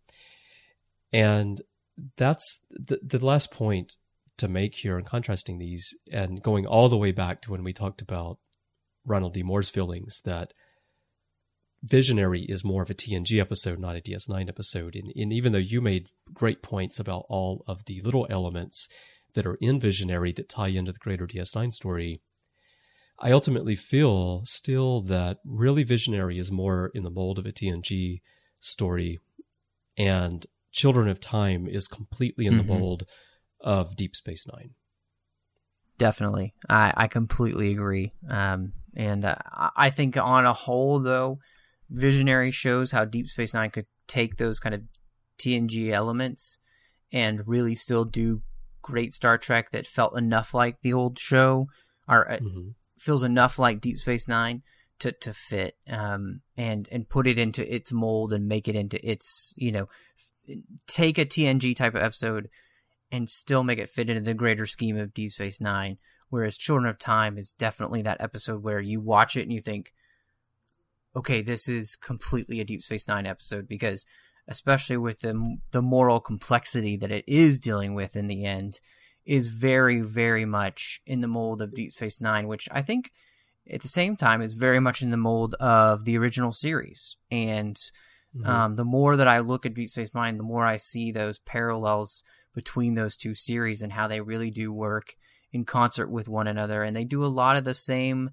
And that's the, the last point to make here in contrasting these and going all the way back to when we talked about Ronald D. Moore's feelings that Visionary is more of a T N G episode, not a D S nine episode. And, and even though you made great points about all of the little elements that are in Visionary that tie into the greater D S nine story, I ultimately feel still that really Visionary is more in the mold of a T N G story, and Children of Time is completely in mm-hmm. the mold of Deep Space Nine. Definitely. I, I completely agree. Um, and uh, I think on a whole, though, Visionary shows how Deep Space Nine could take those kind of T N G elements and really still do great Star Trek that felt enough like the old show, or uh, mm-hmm. feels enough like Deep Space Nine to to fit, um, and and put it into its mold and make it into its, you know, f- take a T N G type of episode and still make it fit into the greater scheme of Deep Space Nine. Whereas Children of Time is definitely that episode where you watch it and you think, okay, this is completely a Deep Space Nine episode, because especially with the the moral complexity that it is dealing with in the end, is very, very much in the mold of Deep Space Nine, which I think at the same time is very much in the mold of the original series. And mm-hmm. um, the more that I look at Deep Space Nine, the more I see those parallels between those two series and how they really do work in concert with one another. And they do a lot of the same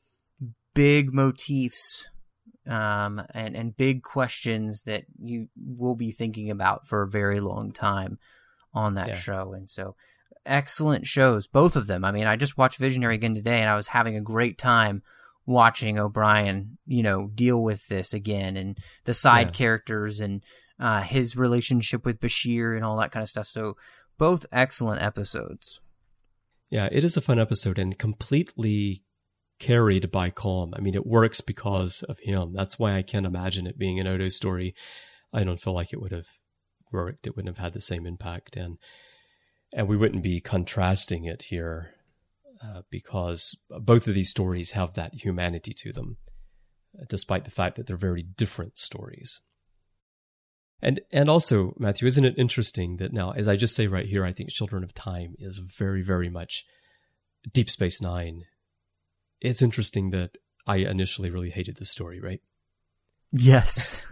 big motifs um, and, and big questions that you will be thinking about for a very long time on that yeah. show. And so excellent shows, both of them. I mean, I just watched Visionary again today and I was having a great time watching O'Brien, you know, deal with this again, and the side yeah. characters and uh, his relationship with Bashir and all that kind of stuff. So both excellent episodes. Yeah, it is a fun episode and completely carried by Colm. I mean, it works because of him. That's why I can't imagine it being an Odo story. I don't feel like it would have worked. It wouldn't have had the same impact. And and we wouldn't be contrasting it here uh, because both of these stories have that humanity to them, despite the fact that they're very different stories. And and also, Matthew, isn't it interesting that now, as I just say right here, I think Children of Time is very, very much Deep Space Nine. It's interesting that I initially really hated the story, right? Yes.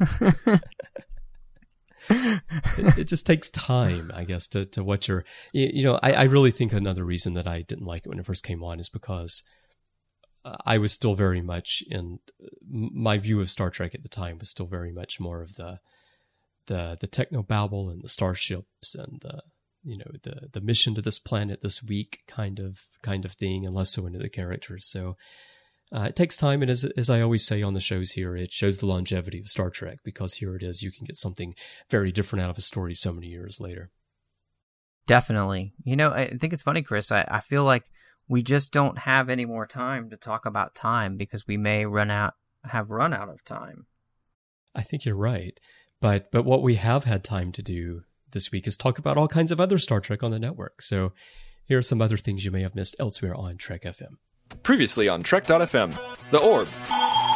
it, it just takes time, I guess, to, to what you're... You, you know, I, I really think another reason that I didn't like it when it first came on is because I was still very much in... My view of Star Trek at the time was still very much more of the the the technobabble and the starships and the... you know, the, the mission to this planet this week kind of kind of thing, and less so into the characters. So uh, it takes time, and as as I always say on the shows here, it shows the longevity of Star Trek, because here it is, you can get something very different out of a story so many years later. Definitely. You know, I think it's funny, Chris, I, I feel like we just don't have any more time to talk about time, because we may run out have run out of time. I think you're right. But but what we have had time to do this week is talk about all kinds of other Star Trek on the network. So here are some other things you may have missed elsewhere on Trek F M. Previously on Trek dot F M, The Orb.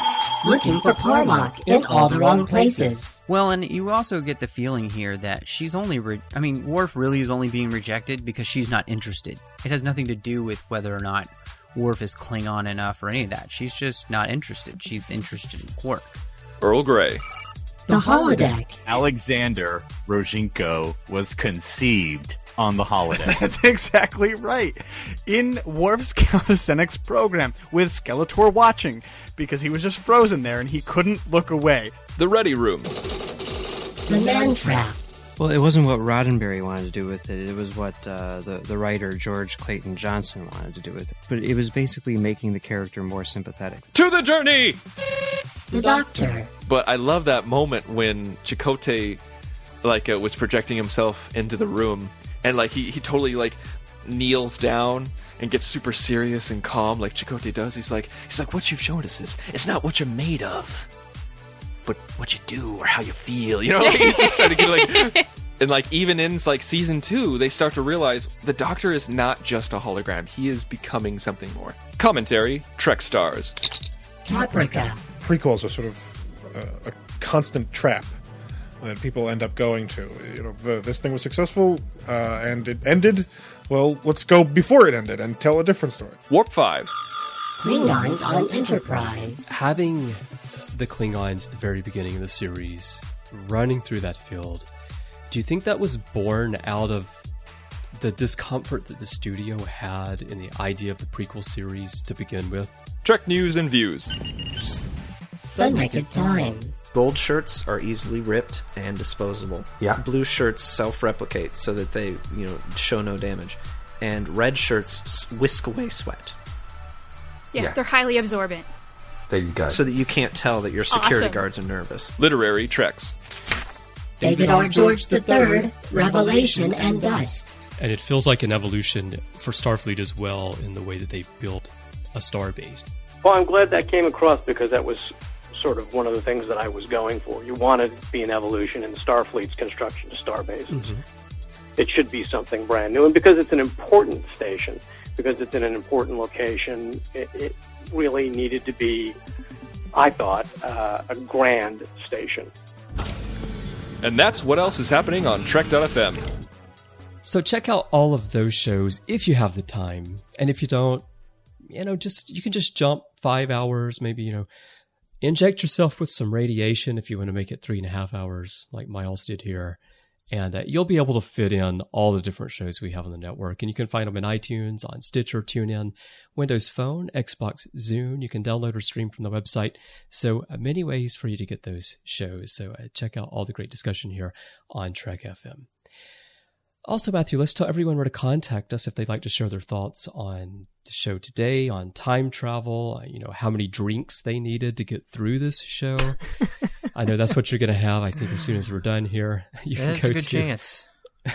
looking for Parmok in all the wrong places. Well, and you also get the feeling here that she's only, re- I mean, Worf really is only being rejected because she's not interested. It has nothing to do with whether or not Worf is Klingon enough or any of that. She's just not interested. She's interested in Quark. Earl Grey. The holodeck. Alexander Rozhenko was conceived on the holodeck. That's exactly right. In Worf's calisthenics program, with Skeletor watching, because he was just frozen there and he couldn't look away. The Ready Room. The man trap. Well, it wasn't what Roddenberry wanted to do with it. It was what uh, the, the writer George Clayton Johnson wanted to do with it. But it was basically making the character more sympathetic. To the Journey! The doctor. But I love that moment when Chakotay, like, uh, was projecting himself into the room, and, like, he, he totally, like, kneels down and gets super serious and calm, like Chakotay does. He's like, he's like, what you've shown us is, it's not what you're made of, but what you do or how you feel, you know? Like, he just started getting, like... And, like, even in, like, season two, they start to realize the Doctor is not just a hologram. He is becoming something more. Commentary, Trek Stars. Caprica. Prequels are sort of uh, a constant trap that people end up going to. You know, the, this thing was successful, uh, and it ended. Well, let's go before it ended and tell a different story. Warp five. Klingons on Enterprise. Having the Klingons at the very beginning of the series running through that field, do you think that was born out of the discomfort that the studio had in the idea of the prequel series to begin with? Trek News and Views. The Naked Time. Gold shirts are easily ripped and disposable. Yeah. Blue shirts self-replicate so that they, you know, show no damage. And red shirts whisk away sweat. Yeah, Yeah. They're highly absorbent. There you go. So that you can't tell that your security Awesome. guards are nervous. Literary Treks. David R. George the third, Revelation and Dust. And it feels like an evolution for Starfleet as well in the way that they built a starbase. Well, I'm glad that came across because that was sort of one of the things that I was going for. You wanted to be an evolution in Starfleet's construction of starbases. Mm-hmm. It should be something brand new. And because it's an important station, because it's in an important location, it, it really needed to be, I thought, uh, a grand station. And that's what else is happening on Trek dot f m. So check out all of those shows if you have the time. And if you don't, you know, just you can just jump five hours, maybe, you know, inject yourself with some radiation if you want to make it three and a half hours like Miles did here. And uh, you'll be able to fit in all the different shows we have on the network. And you can find them in iTunes, on Stitcher, TuneIn, Windows Phone, Xbox, Zune. You can download or stream from the website. So uh, many ways for you to get those shows. So uh, check out all the great discussion here on Trek F M. Also, Matthew, let's tell everyone where to contact us if they'd like to share their thoughts on the show today, on time travel, you know, how many drinks they needed to get through this show. I know that's what you're going to have, I think, as soon as we're done here. You That's can go a good to, chance.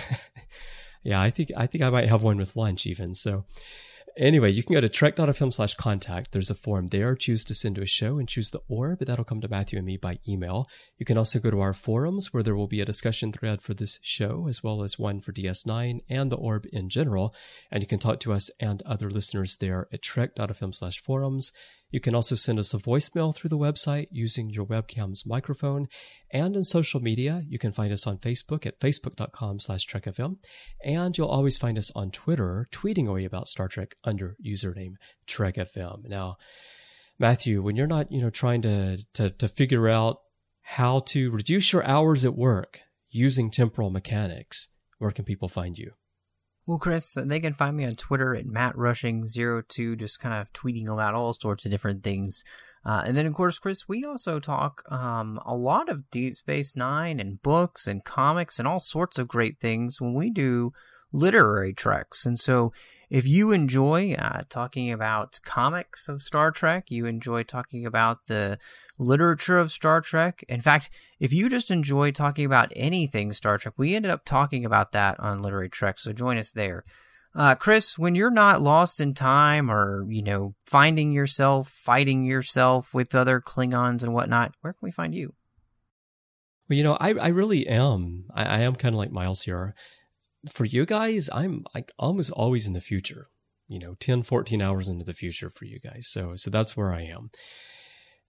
Yeah, I think I think I might have one with lunch even. So anyway, you can go to trek dot f m slash contact. There's a form there. Choose to send to a show and choose the orb. That'll come to Matthew and me by email. You can also go to our forums where there will be a discussion thread for this show, as well as one for D S nine and the orb in general. And you can talk to us and other listeners there at trek dot f m slash forums. You can also send us a voicemail through the website using your webcam's microphone. And in social media, you can find us on Facebook at facebook dot com slash trek f m. And you'll always find us on Twitter, tweeting away about Star Trek under username Trek F M. Now, Matthew, when you're not, you know, trying to, to, to figure out how to reduce your hours at work using temporal mechanics, where can people find you? Well, Chris, they can find me on Twitter at Matt Rushing zero two, just kind of tweeting about all sorts of different things. Uh, and then, of course, Chris, we also talk um, a lot of Deep Space Nine and books and comics and all sorts of great things when we do literary treks. And so if you enjoy uh, talking about comics of Star Trek, you enjoy talking about the literature of Star Trek. In fact, if you just enjoy talking about anything Star Trek, we ended up talking about that on Literary Trek, so join us there. Uh, Chris, when you're not lost in time or, you know, finding yourself, fighting yourself with other Klingons and whatnot, where can we find you? Well, you know, I, I really am. I, I am kind of like Miles here. For you guys, I'm like almost always in the future, you know, ten, fourteen hours into the future for you guys. So, so that's where I am.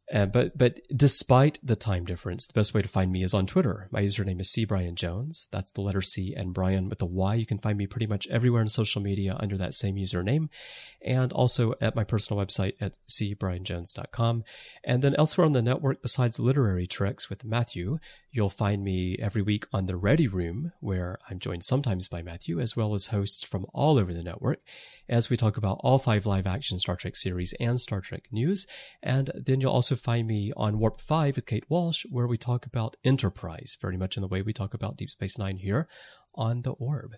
Uh, but but despite the time difference, the best way to find me is on Twitter. My username is C Brian Jones. That's the letter C and Brian with a Y. You can find me pretty much everywhere in social media under that same username, and also at my personal website at c brian jones dot com. And then elsewhere on the network, besides Literary Treks with Matthew, you'll find me every week on The Ready Room, where I'm joined sometimes by Matthew, as well as hosts from all over the network, as we talk about all five live-action Star Trek series and Star Trek news. And then you'll also find me on Warp five with Kate Walsh, where we talk about Enterprise, very much in the way we talk about Deep Space Nine here on The Orb.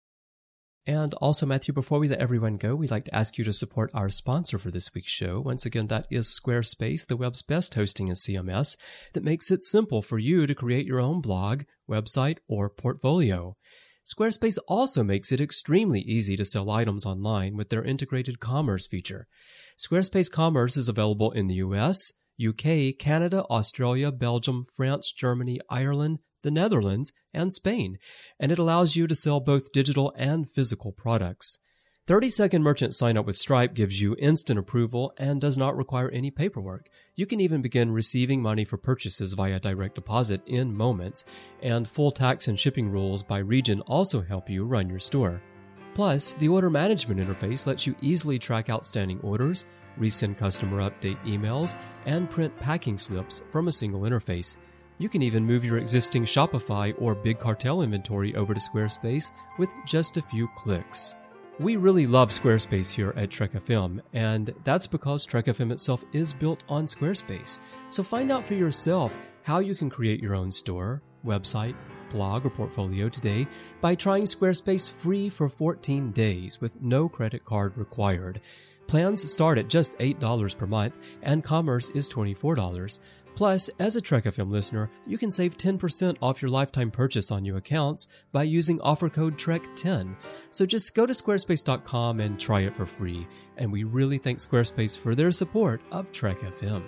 And also, Matthew, before we let everyone go, we'd like to ask you to support our sponsor for this week's show. Once again, that is Squarespace, the web's best hosting and C M S that makes it simple for you to create your own blog, website, or portfolio. Squarespace also makes it extremely easy to sell items online with their integrated commerce feature. Squarespace Commerce is available in the U S, U K, Canada, Australia, Belgium, France, Germany, Ireland, the Netherlands, and Spain, and it allows you to sell both digital and physical products. thirty second merchant sign up with Stripe gives you instant approval and does not require any paperwork. You can even begin receiving money for purchases via direct deposit in moments, and full tax and shipping rules by region also help you run your store. Plus, the order management interface lets you easily track outstanding orders, resend customer update emails, and print packing slips from a single interface. You can even move your existing Shopify or Big Cartel inventory over to Squarespace with just a few clicks. We really love Squarespace here at Trek F M, and that's because Trek F M itself is built on Squarespace. So find out for yourself how you can create your own store, website, blog, or portfolio today by trying Squarespace free for fourteen days with no credit card required. Plans start at just eight dollars per month, and Commerce is twenty-four dollars. Plus, as a Trek F M listener, you can save ten percent off your lifetime purchase on new accounts by using offer code Trek ten. So just go to squarespace dot com and try it for free. And we really thank Squarespace for their support of Trek F M.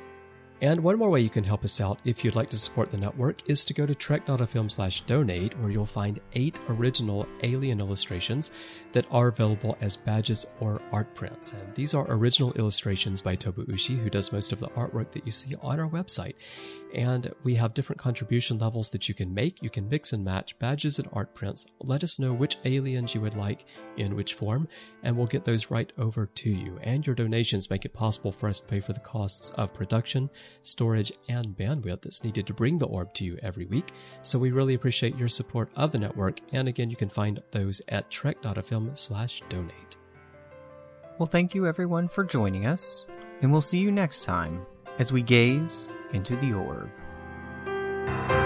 And one more way you can help us out if you'd like to support the network is to go to trek dot f m slash donate, where you'll find eight original Alien illustrations that are available as badges or art prints. And these are original illustrations by Tobu Ushi, who does most of the artwork that you see on our website. And we have different contribution levels that you can make. You can mix and match badges and art prints. Let us know which aliens you would like in which form, and we'll get those right over to you. And your donations make it possible for us to pay for the costs of production, storage, and bandwidth that's needed to bring the orb to you every week. So we really appreciate your support of the network. And again, you can find those at trek dot f m slash donate. Well, thank you everyone for joining us, and we'll see you next time as we gaze into the orb.